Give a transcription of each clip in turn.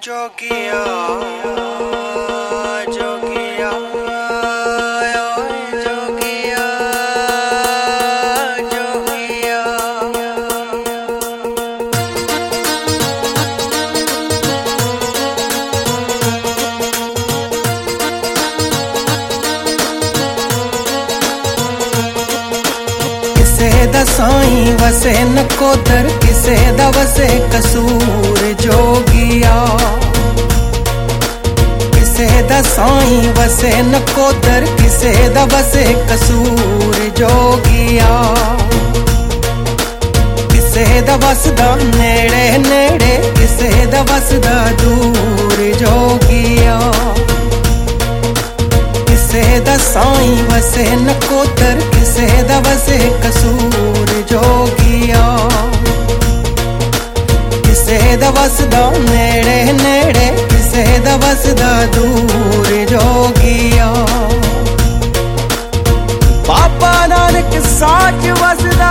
जोगिया जोगिया जोगिया जोगिया किसे दा साईं वसे नकोदर किसे दा वसे कसूर जोगिया किसे दा साईं वसे नकोदर किसे दा वसे कसूर जोगिया किसे दा वसदा नेड़े नेड़े किसे दा वसदा दूर जोगिया किसे दा साईं वसे नकोदर किसे दा वसे कसूर जोगिया किसे दा वसदा नेड़े नेड़े किसे दा वसदा दूर जोगिया बाबा नानक साच वसदा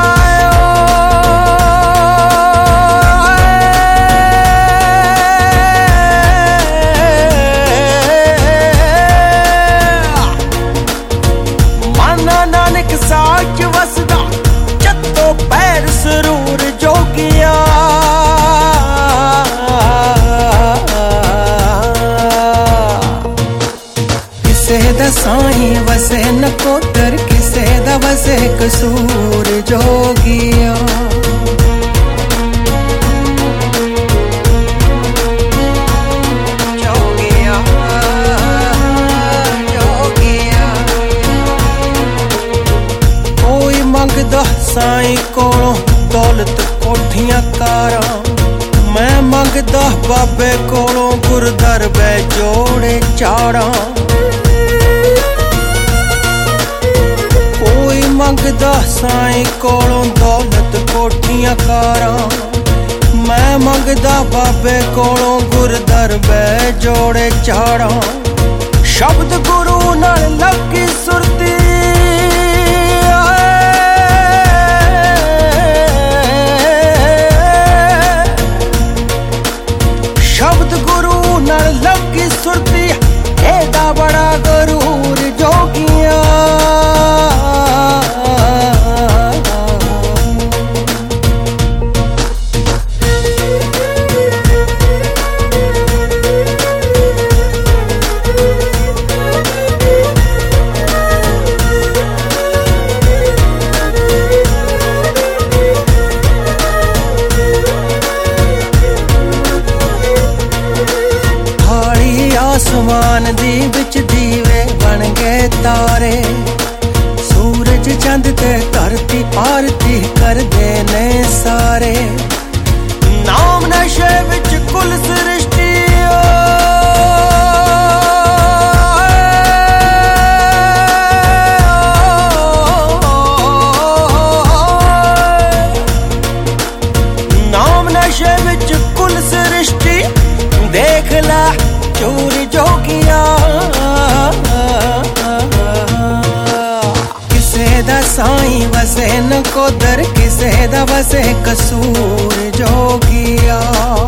नानक साच वसदा जत्तो पैर सरूर जोगिया किसे दा साईं वसे नकोदर किसे दा वसे कसूर जोगिया मंगदा साईं कोलों दौलत कोठियां कारां मैं मंगदा बाबे कोलों गुरदर बै जोड़े चाड़ां कोई मंगदा साईं कोलों दौलत कोठियां कारां मैं मंगदा बाबे कोलों गुरदर बै जोड़े चाड़ां शब्द गुरु नाल लगी सुरती शब्द गुरु नाल लगी सुरती एदा बड़ा गरूर जोगिया आसमान दी विच दीवे बन गए तारे सूरज चंद ते धरती आरती कर दे ने सारे नाम नशे विच कुल सृष्टि नाम नशे विच कुल सृष्टि देख ला चूर जोगिया किसे दा साईं वसे नकोदर किसे दा वसे कसूर जोगिया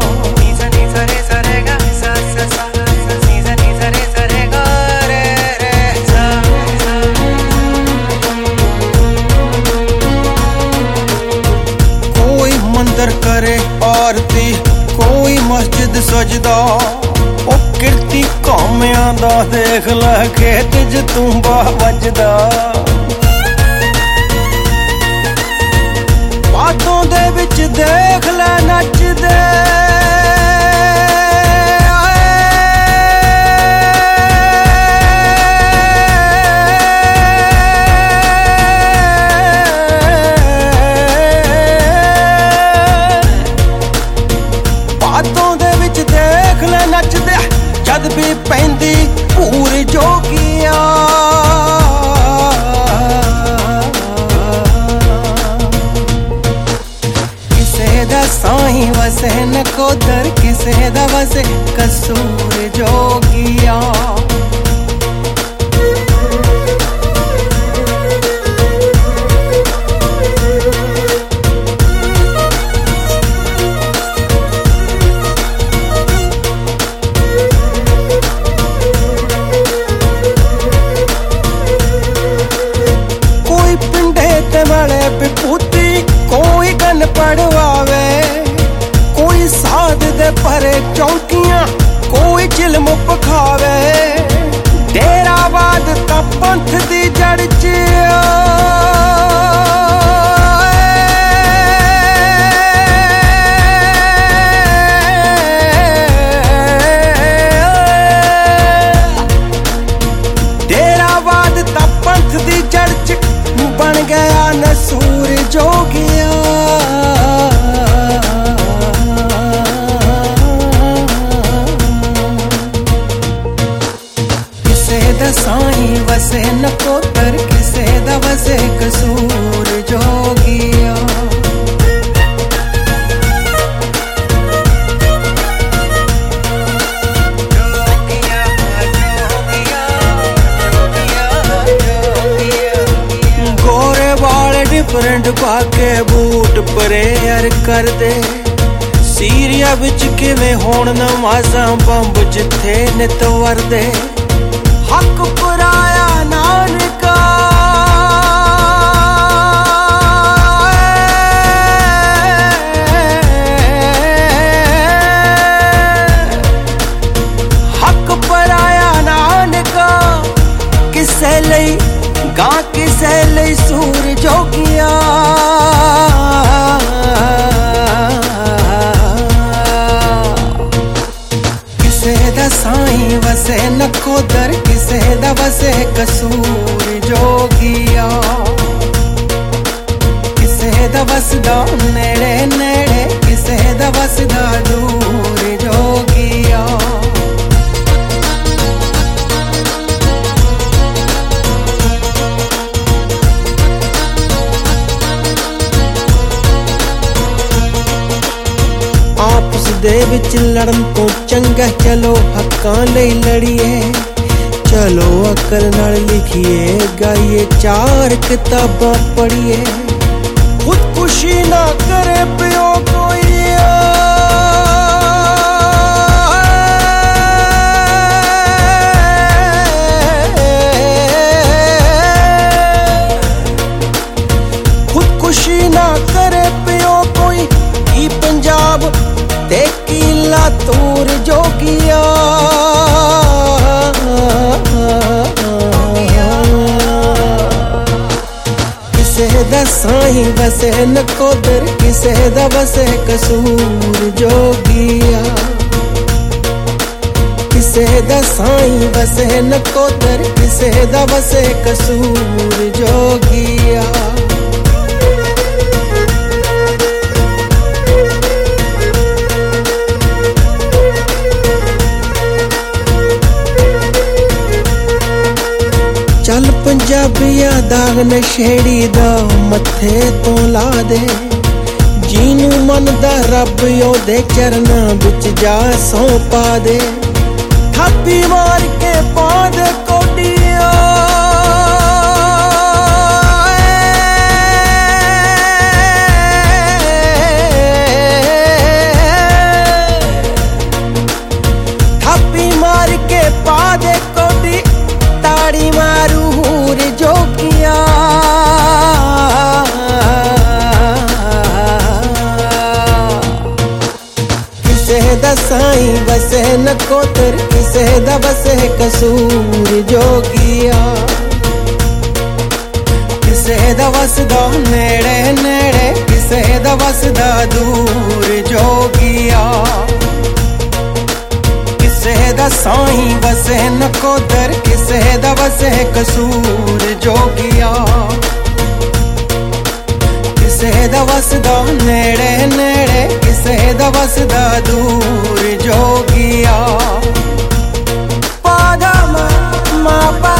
कोई मंदिर करे आरती कोई मस्जिद सजदा किरती कौमियां दा देख लै खेत च तूंबा वजदा बातों दे विच देख लै नचदे बातों दे विच देख लै नचदे जद भी पैंदी पूर जोगिया किसे दा साईं वसे नकोदर किसे दा वसे कसूर जोगिया ज्ञान पढ़वावे, कोई साध दे परे चौकियां, कोई चिल्म पखावे। डेरावाद तां पंथ दी जड़ च बन गया नसूर जोगिया। किसे दा साईं वसे नकोतर, किसे दा वसे कसूर जोगिया। डिफरेंट पाके बूट प्रेयर कर दे, सीरिया विच किवें होण नमाज़ां बंब जिथे नित वरदे। हक पुराया नानका हक पुराया नानका, किसे लई गा किसे लई सूर जोगिया। किसे दा साईं वसे नकोदर, किसे दा वसे कसूर जोगिया। किसे दा वसदा नेड़े नेड़े, किसे दा वसदा दूर जोगिया। आपस दे विच लड़न तो चंगा चलो हक्कां लई लड़िए। चलो अकल नाल लिखिए, गाइए चार किताबां पढ़िए। खुदकुशी ना करे पियो कोई, खुदकुशी ना करे पियो कोई। ई पंजाब ते की लातूर जोगिया। किसे दा साईं वसे नकोदर, किसे दा वसे कसूर जोगिया। किसे दा साईं वसे नकोदर, किसे दा वसे कसूर जोगिया। चल पंजाबिया दाग नशेड़ी दा मथे तो ला दे। जीनू मनदा रब ओदे चरना बिच जा सौ पा दे। थापी मार के पा दे कोडिया, थापी मार के पा दे कोडी। ताड़ी मारू हूर जोगिया। किसे दा साईं वसे नकोदर, किसे दा वसे कसूर जोगिया। किसे दा वसदा नेड़े नेड़े, किसे दा वसदा दूर जोगिया। किसे दा साईं वसे नकोदर, किसे दा वसे कसूर जोगिया। किसे दा वसदा नेड़े नेड़े, किसे दा वसदा दूर जोगिया। पादा मा पा